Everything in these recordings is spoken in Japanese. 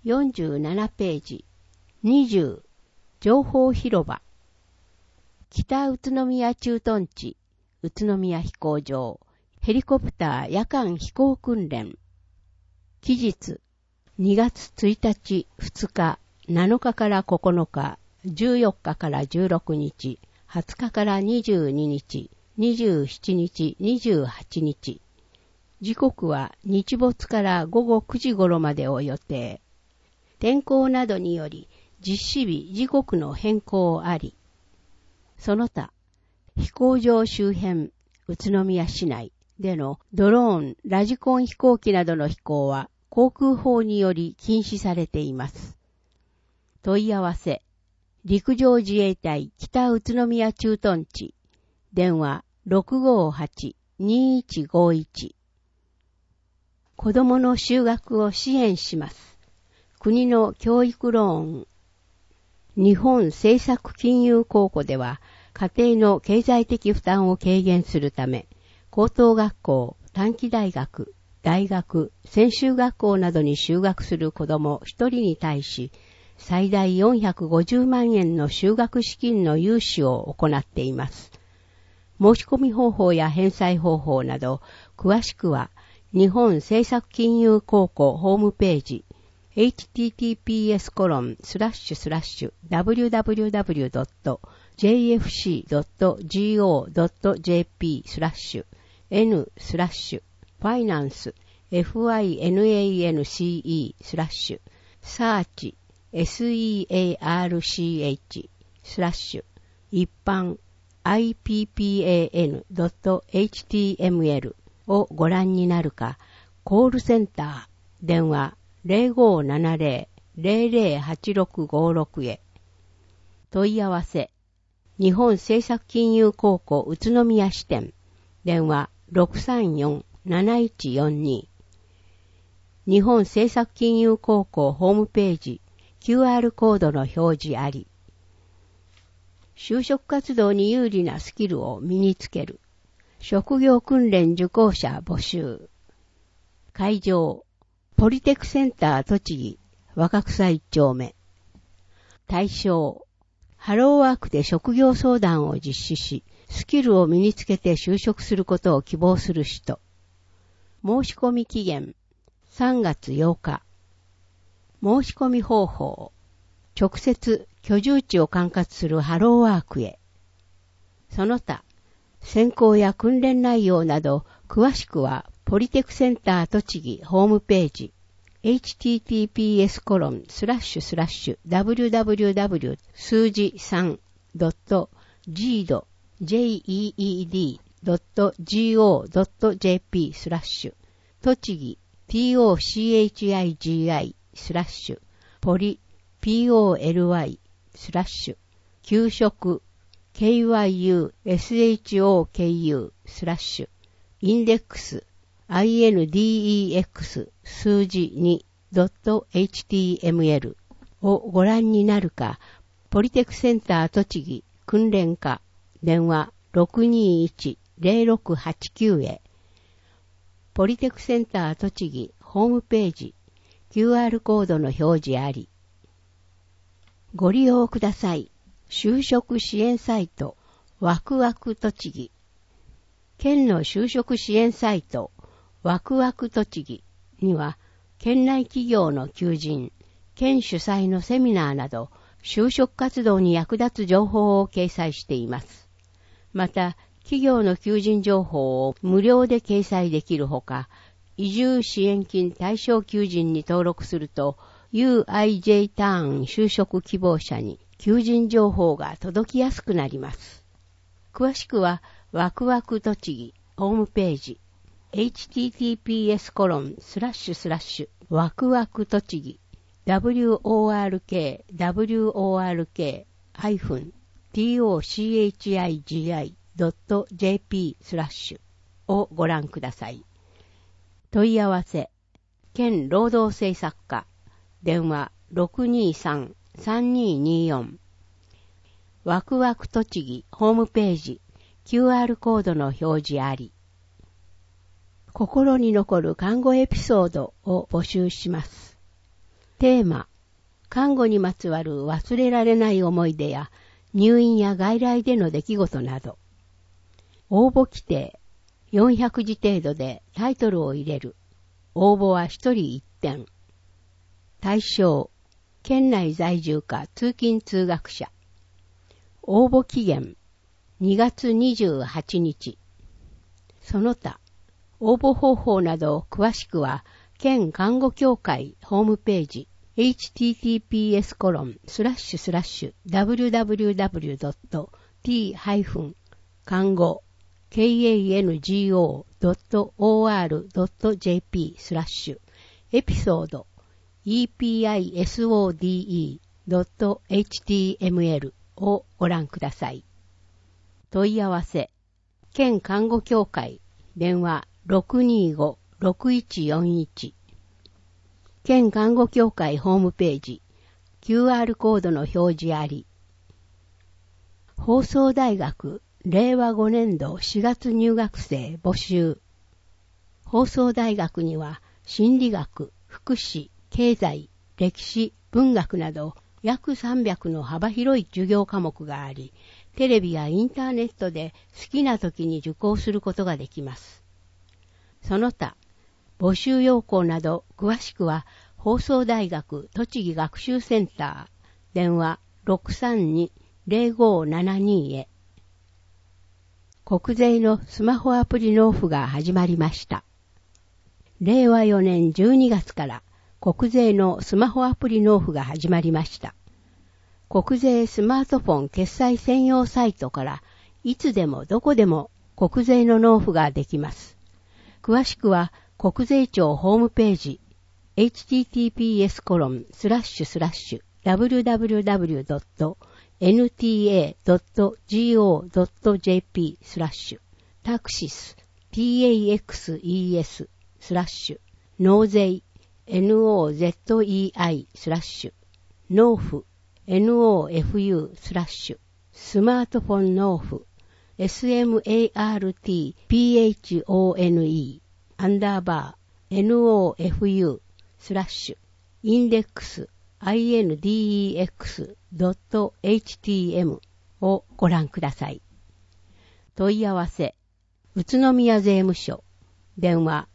47ページ。20、情報広場。北宇都宮駐屯地、宇都宮飛行場、ヘリコプター夜間飛行訓練。期日、2月1日、2日、7日から9日、14日から16日、20日から22日、27日、28日。時刻は日没から午後9時頃までを予定。天候などにより実施日時刻の変更あり。その他、飛行場周辺、宇都宮市内でのドローン、ラジコン飛行機などの飛行は航空法により禁止されています。問い合わせ、陸上自衛隊北宇都宮駐屯地、電話 658-2151。子供の就学を支援します。国の教育ローン。日本政策金融公庫では、家庭の経済的負担を軽減するため、高等学校、短期大学、大学、専修学校などに就学する子供1人に対し、最大450万円の就学資金の融資を行っています。申し込み方法や返済方法など、詳しくは、日本政策金融公庫ホームページ、https://www.jfc.go.jp/finance一般 ippan.html をご覧になるか、コールセンター、電話 0570-008656 へ。問い合わせ、日本政策金融公庫宇都宮支店、電話 634-7142。日本政策金融公庫ホームページ、QR コードの表示あり。就職活動に有利なスキルを身につける。職業訓練受講者募集。会場、ポリテクセンター栃木、若草一丁目。対象、ハローワークで職業相談を実施し、スキルを身につけて就職することを希望する人。申し込み期限、3月8日。申し込み方法、直接居住地を管轄するハローワークへ。その他、選考や訓練内容など、詳しくは、ポリテクセンター栃木ホームページ、https://www 数字 3.geed.go.jp 栃木 tochigi ポリ poly 給食 kyushoku インデックスindex 数字 2.html をご覧になるか、ポリテクセンター栃木訓練課電話 621-0689 へ。ポリテクセンター栃木ホームページ QR コードの表示あり。ご利用ください。就職支援サイトワクワク栃木。県の就職支援サイトワクワク栃木には、県内企業の求人、県主催のセミナーなど、就職活動に役立つ情報を掲載しています。また、企業の求人情報を無料で掲載できるほか、移住支援金対象求人に登録すると、UIJ ターン就職希望者に求人情報が届きやすくなります。詳しくは、ワクワク栃木ホームページ、https:// ワクワク栃木 work-tochigi.jp をご覧ください。問い合わせ、県労働政策課電話 623-3224 ワクワク栃木ホームページ QR コードの表示あり。心に残る看護エピソードを募集します。 テーマ、看護にまつわる忘れられない思い出や入院や外来での出来事など。応募規定、400字程度でタイトルを入れる。応募は1人1点。対象、県内在住か通勤通学者。応募期限、2月28日。その他、応募方法など詳しくは、県看護協会ホームページ、https://www.t-kango.or.jp/ エピソード episode.html をご覧ください。問い合わせ、県看護協会電話 625-6141 県看護協会ホームページ QR コードの表示あり。放送大学令和5年度4月入学生募集。放送大学には心理学、福祉、経済、歴史、文学など約300の幅広い授業科目があり、テレビやインターネットで好きな時に受講することができます。その他、募集要項など詳しくは放送大学栃木学習センター電話 632-0572 へ。国税のスマホアプリ納付が始まりました。令和4年12月から国税のスマホアプリ納付が始まりました。国税スマートフォン決済専用サイトからいつでもどこでも国税の納付ができます。詳しくは国税庁ホームページ https://www.nta.go.jp/ タクシス taxes/ 納税 nozei/ 納付 nofu/ スマートフォン納付 smartphone _nofu/ インデックス index.htm をご覧ください。問い合わせ、宇都宮税務署、電話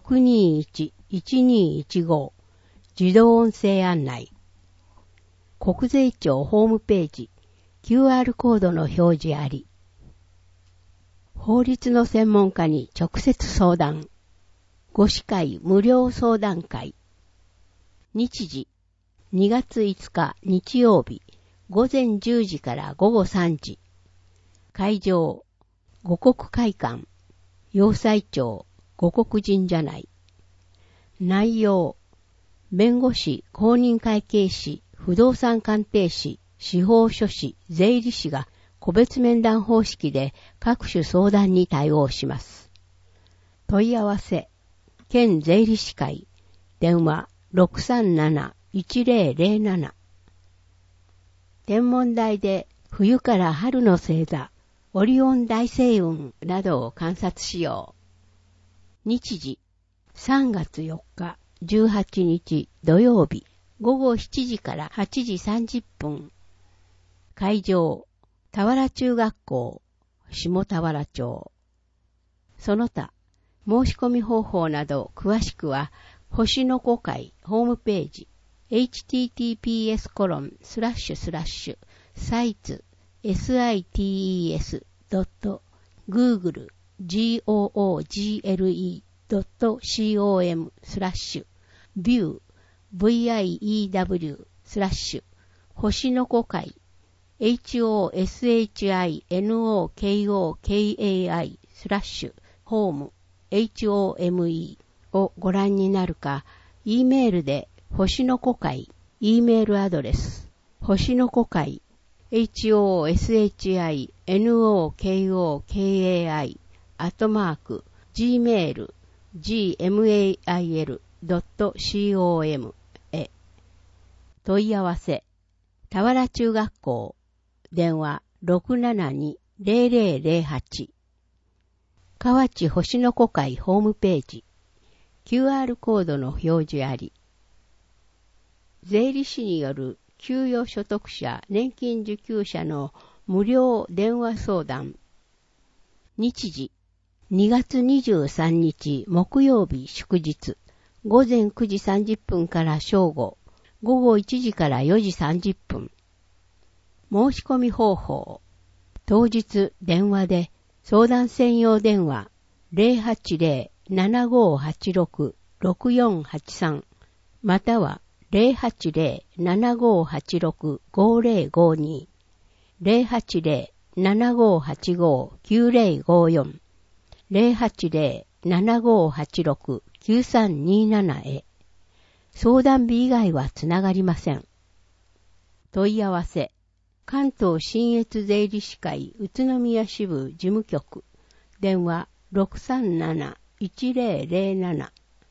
621-1215 自動音声案内。国税庁ホームページ QR コードの表示あり。法律の専門家に直接相談。ご司会無料相談会。日時2月5日日曜日午前10時から午後3時。会場五国会館洋裁町五国神社内。内容弁護士、公認会計士、不動産鑑定士、司法書士、税理士が個別面談方式で各種相談に対応します。問い合わせ、県税理士会、電話 637-1007。天文台で冬から春の星座、オリオン大星雲などを観察しよう。日時、3月4日、18日土曜日、午後7時から8時30分。会場、田原中学校、下田原町。その他、申し込み方法など詳しくは、星の子会ホームページ、sites.google.google.com/view 星の子会hoshinokai/home home をご覧になるか、E メールで星の子会 E メールアドレス星の子会 hoshinokai@gmail.com へ。問い合わせ、田原中学校電話 672-0008 河内星の子会ホームページ QR コードの表示あり。 税理士による給与所得者、年金受給者の無料電話相談。日時、2月23日木曜日祝日、午前9時30分から正午、午後1時から4時30分。申し込み方法。当日電話で相談専用電話 080-7586-6483 または 080-7586-5052 080-7585-9054 080-7586-9327 へ。相談日以外はつながりません。問い合わせ。関東信越税理士会宇都宮支部事務局。電話 637-1007。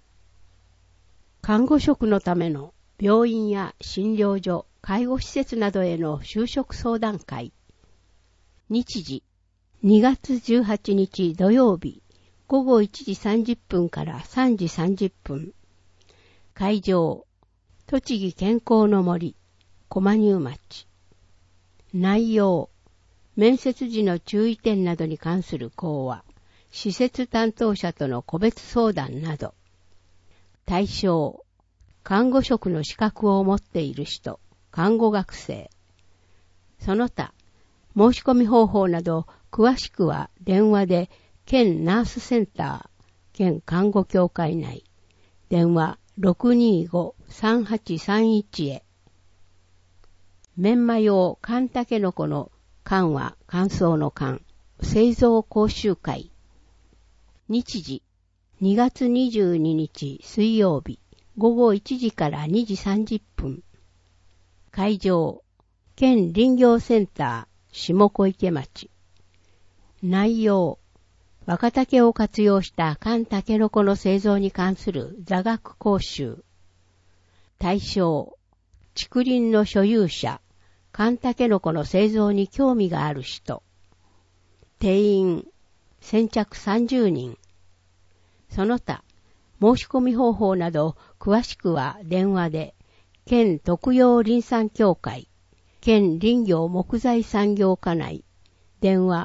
看護職のための病院や診療所、介護施設などへの就職相談会。日時、2月18日土曜日、午後1時30分から3時30分。会場、栃木健康の森、駒入町。内容、面接時の注意点などに関する講話、施設担当者との個別相談など。対象、看護職の資格を持っている人、看護学生。その他、申し込み方法など詳しくは電話で県ナースセンター、県看護協会内、電話 625-3831 へ。メンマ用寒タケノコの寒は乾燥の寒、製造講習会。日時、2月22日水曜日、午後1時から2時30分。会場、県林業センター、下小池町。内容、若竹を活用した寒タケノコの製造に関する座学講習。対象、竹林の所有者、寒タケノコの製造に興味がある人。定員、先着30人。その他、申し込み方法など詳しくは電話で、県特養林産協会、県林業木材産業課内、電話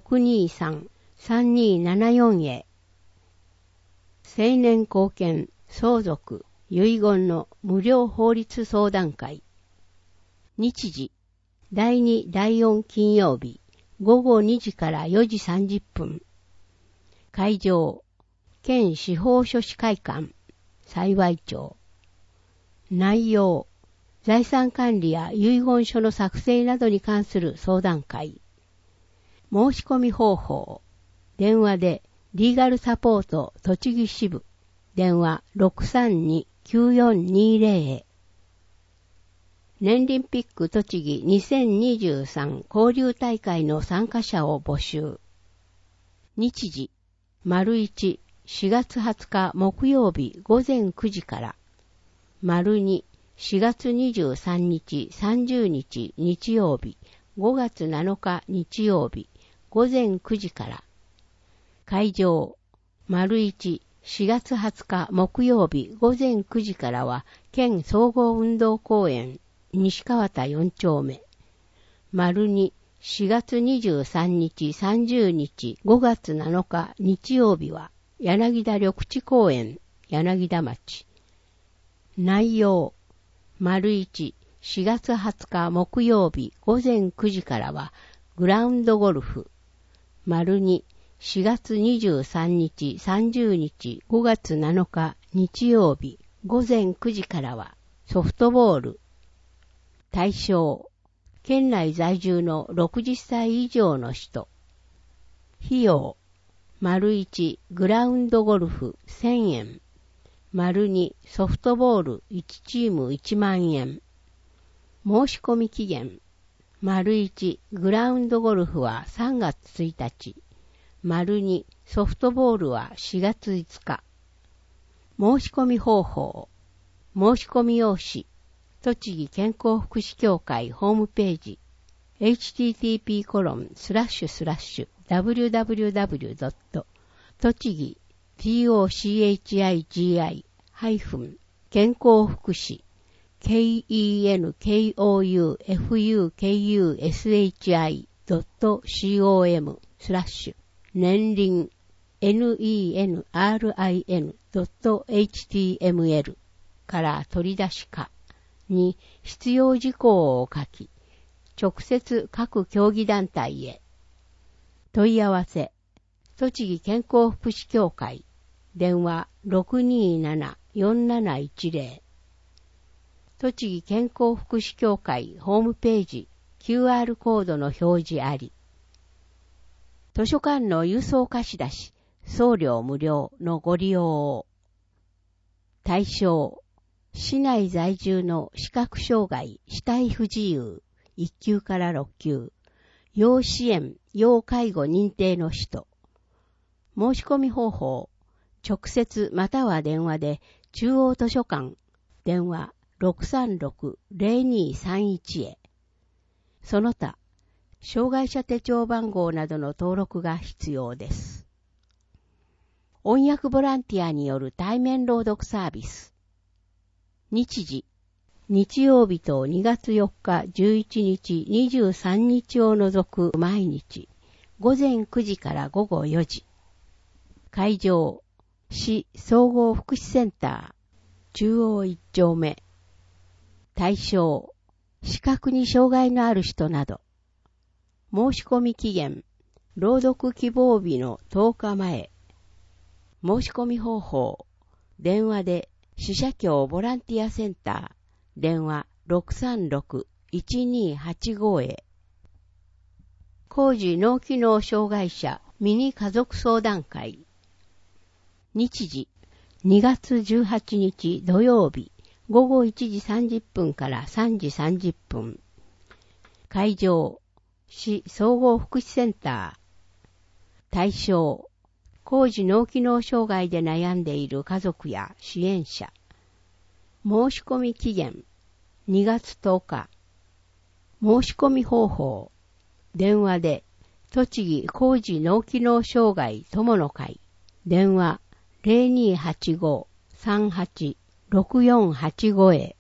623-3274 へ。青年後見、相続、遺言の無料法律相談会。日時、第2、第4金曜日、午後2時から4時30分。会場、県司法書士会館、幸町。内容、財産管理や遺言書の作成などに関する相談会。申し込み方法、電話でリーガルサポート栃木支部、電話 632-9420 へ。年リンピック栃木2023交流大会の参加者を募集。日時、丸1、4月20日木曜日午前9時から、丸2、4月23日30日日曜日5月7日日曜日午前9時から。会場、丸1、4月20日木曜日午前9時からは県総合運動公園西川田4丁目。丸2、4月23日30日5月7日日曜日は柳田緑地公園柳田町。内容、丸1、4月20日木曜日午前9時からはグラウンドゴルフ。丸2、4月23日30日5月7日日曜日午前9時からはソフトボール。対象、県内在住の60歳以上の人。費用、丸1、グラウンドゴルフ1000円。丸2、ソフトボール1チーム1万円。申し込み期限、丸1、グラウンドゴルフは3月1日。丸2、ソフトボールは4月5日。申し込み方法、申し込み用紙、栃木健康福祉協会ホームページ、http://www. 栃木tochigi-健康福祉 kenkoufukshi.com/年輪 nenrin.html から取り出しかに必要事項を書き、直接各競技団体へ。問い合わせ、栃木健康福祉協会、電話 627-4710。栃木健康福祉協会ホームページ QR コードの表示あり。図書館の郵送貸し出し、送料無料のご利用を。対象、市内在住の視覚障害、肢体不自由、1級から6級、要支援、要介護認定の人。申し込み方法、直接または電話で中央図書館、電話 636-0231 へ。その他、障害者手帳番号などの登録が必要です。翻訳ボランティアによる対面朗読サービス。日時、日曜日と2月4日、11日、23日を除く毎日、午前9時から午後4時。会場、市総合福祉センター、中央1丁目。対象、視覚に障害のある人など。申し込み期限、朗読希望日の10日前。申し込み方法、電話で支社協ボランティアセンター、電話 636-1285 へ。高次脳機能障害者ミニ家族相談会。日時、2月18日土曜日、午後1時30分から3時30分。会場、市総合福祉センター。対象、高次脳機能障害で悩んでいる家族や支援者。申し込み期限、2月10日。申し込み方法、電話で、栃木高次脳機能障害友の会、電話 0285-38-6485 へ。